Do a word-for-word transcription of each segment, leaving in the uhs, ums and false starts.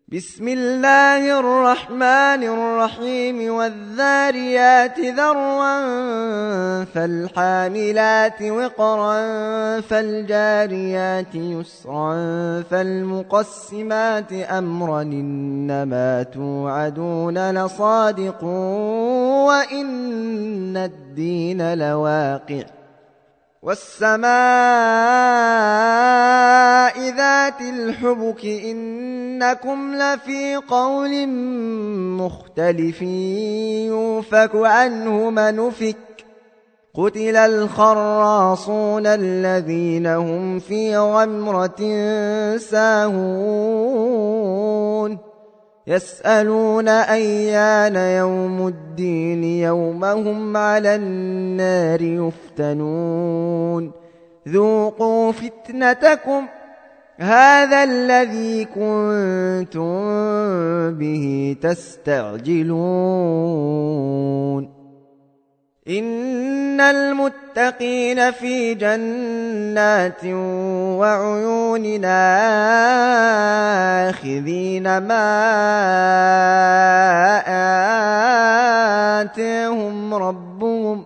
بسم الله الرحمن الرحيم والذاريات ذروا فالحاملات وقرا فالجاريات يسرا فالمقسمات أمرا إنما توعدون لصادق وإن الدين لواقع والسماء ذات الحبك إنكم لفي قول مختلف يوفك عنه من أفك قتل الخراصون الذين هم في غمرة ساهون يسألون أيان يوم الدين يوم هم على النار يفتنون ذوقوا فتنتكم هذا الذي كنتم به تستعجلون إن المتقين في جنات وعيون آخذين ما آتاهم ربهم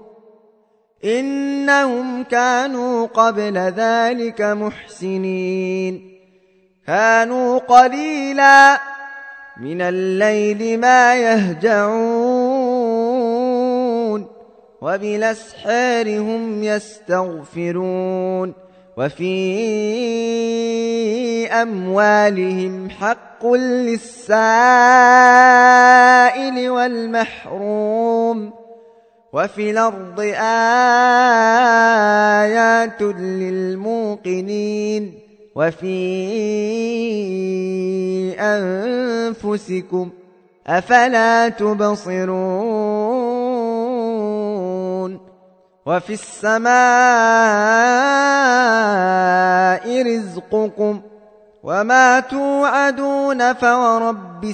إنهم كانوا قبل ذلك محسنين كانوا قليلا من الليل ما يهجعون وبالأسحار هم يستغفرون وفي أموالهم حق للسائل والمحروم وفي الأرض آيات للموقنين وفي أنفسكم أفلا تبصرون وفي السماء رزقكم وما توعدون فورب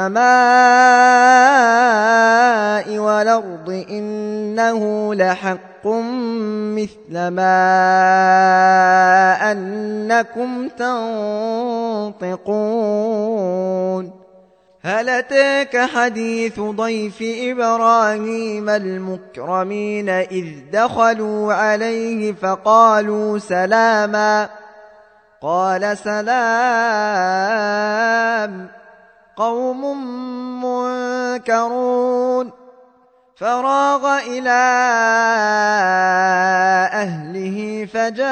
السماء والأرض إنه لحق مثل ما أنكم تنطقون هل أتاك حديث ضيف إبراهيم المكرمين إذ دخلوا عليه فقالوا سلاما قال سلام قوم منكرون فراغ إلى أهله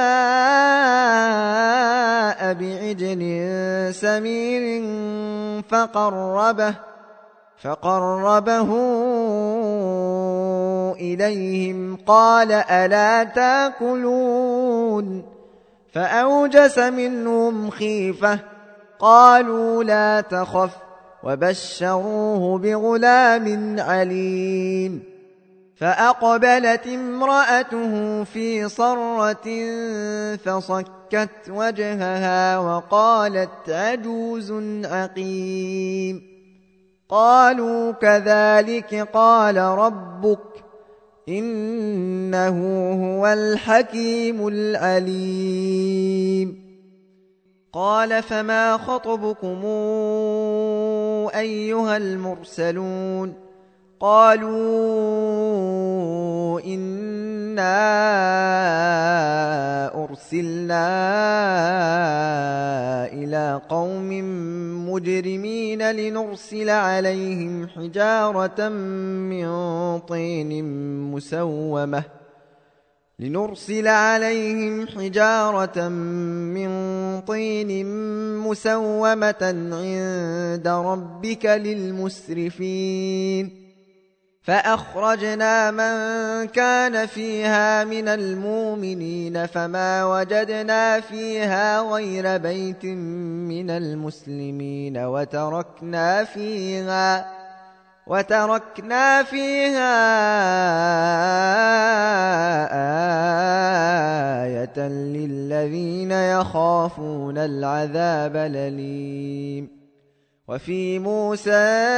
فجاء بعجل سمين فقربه فقربه إليهم قال ألا تأكلون فأوجس منهم خيفة قالوا لا تخف وبشروه بغلام عليم فأقبلت امرأته في صرة فصكت وجهها وقالت عجوز عقيم قالوا كذلك قال ربك إنه هو الحكيم العليم قال فما خطبكم أيها المرسلون قالوا إنا أرسلنا إلى قوم مجرمين لنرسل عليهم حجارة من طين مسومة لنرسل عليهم حجارة من طين مسومة عند ربك للمسرفين فأخرجنا من كان فيها من المؤمنين فما وجدنا فيها غير بيت من المسلمين وتركنا فيها وتركنا فيها آية للذين يخافون العذاب الأليم وفي موسى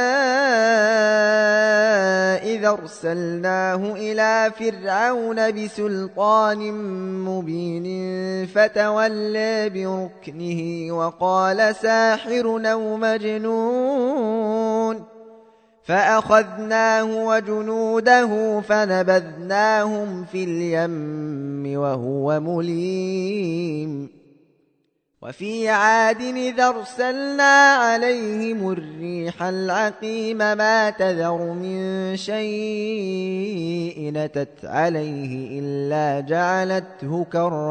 إذ أرسلناه إلى فرعون بسلطان مبين فتولى بركنه وقال ساحر أو مجنون فأخذناه وجنوده فنبذناهم في اليم وهو مليم وفي عاد إذ أرسلنا عليهم الريح العقيم ما تذر من شيء أتت عليه إلا جعلته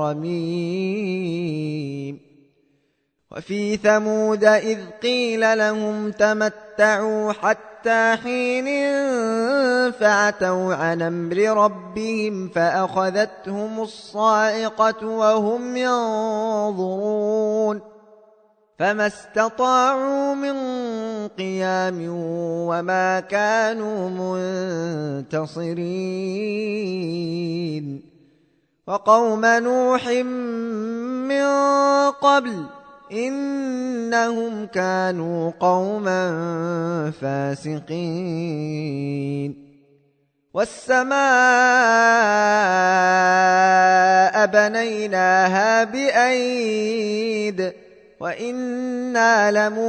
كالرميم وفي ثمود إذ قيل لهم تمتعوا حتى حين فعتوا عن أمر ربهم فأخذتهم الصاعقة وهم ينظرون فما استطاعوا من قيام وما كانوا منتصرين وقوم نوح من قبل إنهم كانوا قوما فاسقين والسماء بنيناها بأيد وإنا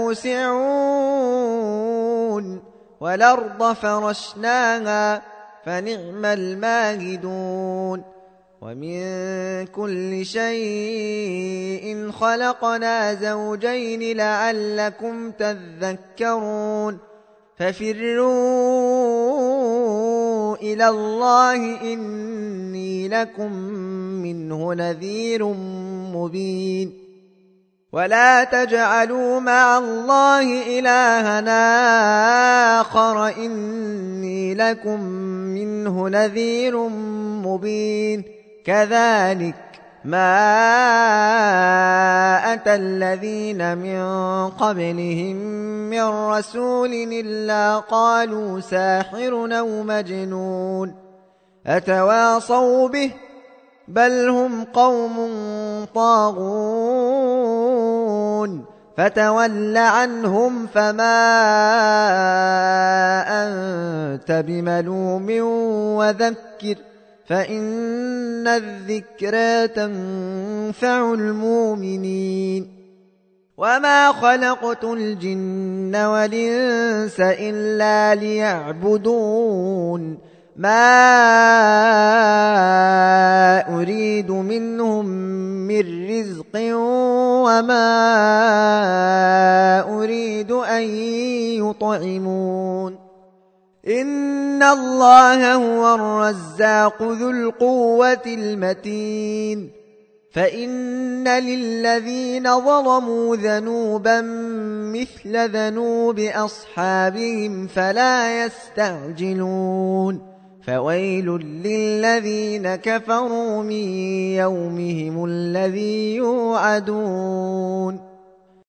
لموسعون والأرض فرشناها فنعم الماهدون ومن كل شيء خلقنا زوجين لعلكم تذكرون ففروا إلى الله إني لكم منه نذير مبين ولا تجعلوا مع الله إلهنا آخر إني لكم منه نذير مبين كذلك ما أتى الذين من قبلهم من رسول إلا قالوا ساحر أو مجنون أتواصوا به بل هم قوم طاغون فتول عنهم فما أنت بملوم وذكر فإن الذكرى تنفع المؤمنين وما خلقت الجن والإنس إلا ليعبدون ما أريد منهم من رزق وما أريد أن يطعمون إن الله هو الرزاق ذو القوة المتين فإن للذين ظلموا ذنوبا مثل ذنوب أصحابهم فلا يستعجلون فويل للذين كفروا من يومهم الذي يوعدون